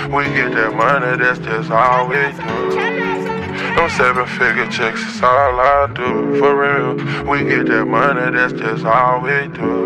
We get that money, that's just all we do. Them 7-figure checks, it's all I do. For real, we get that money, that's just all we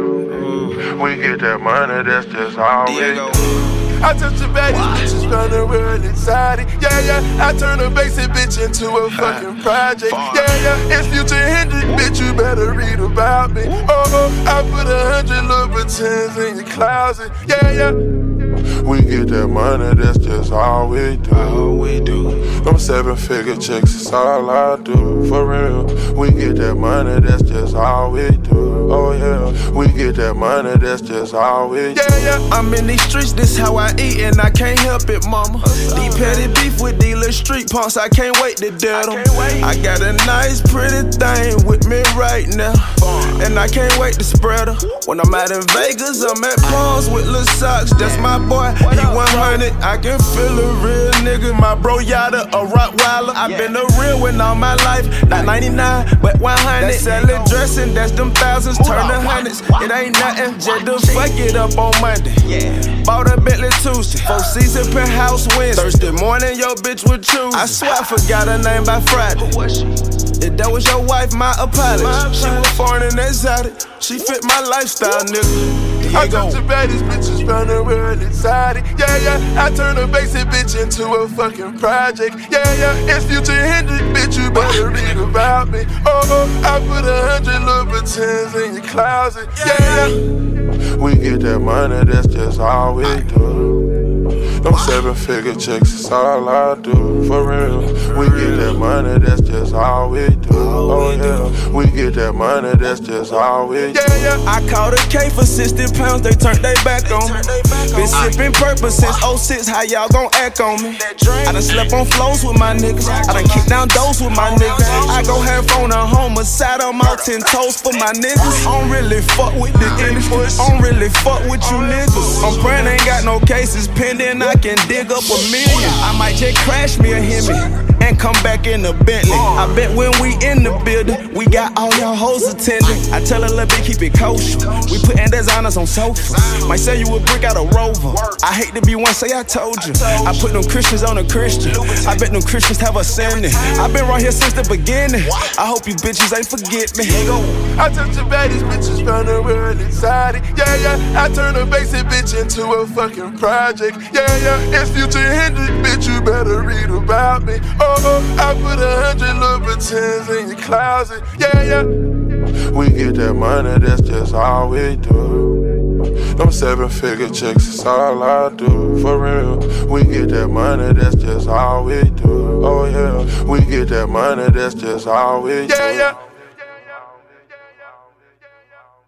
do. We get that money, that's just all we do. I touch the bag, these bitches running real excited. Yeah, yeah, I turn a basic bitch into a fucking project. Yeah, yeah, it's Future Hendrix, bitch, you better read about me. Oh, I put 100 Louboutins in your closet. Yeah, yeah. We get that money, that's just all we do. All we do. Them 7-figure checks, it's all I do. For real, we get that money, that's just all we do. Oh yeah, we get that money, that's just all we do. Yeah, yeah. I'm in these streets, this how I eat, and I can't help it, mama. These petty beef with these little street punks, I can't wait to dead them. I got a nice, pretty thing with me right now, and I can't wait to spread her. When I'm out in Vegas, I'm at Palms with Lil Socks, that's my boy. He 100, I can feel a real nigga. My bro Yada, a Rottweiler. I been a real one all my life. Not 99, but 100. That selling dressing, that's them thousands, turn to hundreds. It ain't nothing, just to fuck it up on Monday. Bought a Bentley Tuesday, 4-season penthouse Wednesday. Thursday morning, your bitch would choose. I swear I forgot her name by Friday. If that was your wife, my apology. She was foreign and exotic. She fit my lifestyle, nigga. I touch the baddest bitches running real excited. Yeah, yeah, I turn a basic bitch into a fucking project. Yeah, yeah, it's Future Hendrix, bitch, you better read about me. Oh, I put 100 Louboutins in your closet. Yeah, yeah. We get that money, that's just all we do. Them 7-figure checks, it's all I do. For real, we get that money, that's just all we do. Oh yeah, we get that money, that's just all we do. Yeah, yeah. I caught a K for 60 pounds, they turned their back on me. Been sipping purple since 06, how y'all gon' act on me? I done slept on floors with my niggas, I done kicked down doors with my niggas. I go half on a homicide, I'm out 10 toes for my niggas. I don't really fuck with the industry, I don't really fuck with you niggas. I'm praying ain't got no cases pending, I can dig up $1 million. I might just crash me a Hemi and come back in the Bentley. I bet when we in the building, we got all y'all hoes attending. I tell a little bit, keep it kosher. We putting designers on sofas. Might sell you a brick out of Rover. I hate to be one, say I told you. I put them Christians on a Christian. I bet them Christians have ascended. I been right here since the beginning. I hope you bitches ain't forget me. I touch the baddest bitches running real excited. Yeah, yeah, I turn a basic bitch into a fucking project. Yeah, yeah, it's Future Hendrix, bitch, you better read about me. Oh, I put 100 Louboutins in your closet. Yeah, yeah. We get that money, that's just all we do. Them 7-figure checks, it's all I do. For real, we get that money, that's just all we do. Oh yeah, we get that money, that's just all we do. Yeah, yeah.